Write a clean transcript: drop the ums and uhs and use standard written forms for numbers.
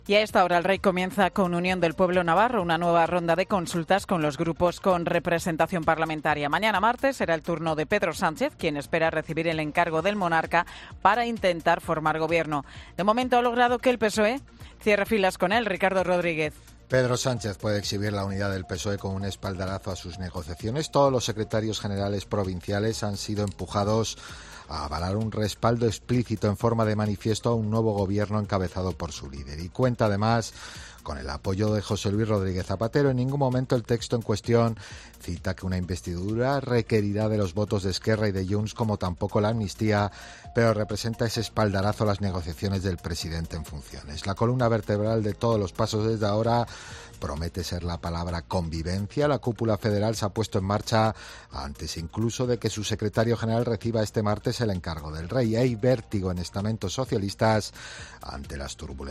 Y a esta hora el Rey comienza con Unión del Pueblo Navarro, una nueva ronda de consultas con los grupos con representación parlamentaria. Mañana martes será el turno de Pedro Sánchez, quien espera recibir el encargo del monarca para intentar formar gobierno. De momento ha logrado que el PSOE cierre filas con él. Ricardo Rodríguez. Pedro Sánchez puede exhibir la unidad del PSOE con un espaldarazo a sus negociaciones. Todos los secretarios generales provinciales han sido empujados a avalar un respaldo explícito en forma de manifiesto a un nuevo gobierno encabezado por su líder. Y cuenta además con el apoyo de José Luis Rodríguez Zapatero. En ningún momento el texto en cuestión cita que una investidura requerirá de los votos de Esquerra y de Junts, como tampoco la amnistía, pero representa ese espaldarazo a las negociaciones del presidente en funciones. La columna vertebral de todos los pasos desde ahora promete ser la palabra convivencia. La cúpula federal se ha puesto en marcha antes incluso de que su secretario general reciba este martes el encargo del Rey. Hay vértigo en estamentos socialistas ante las turbulencias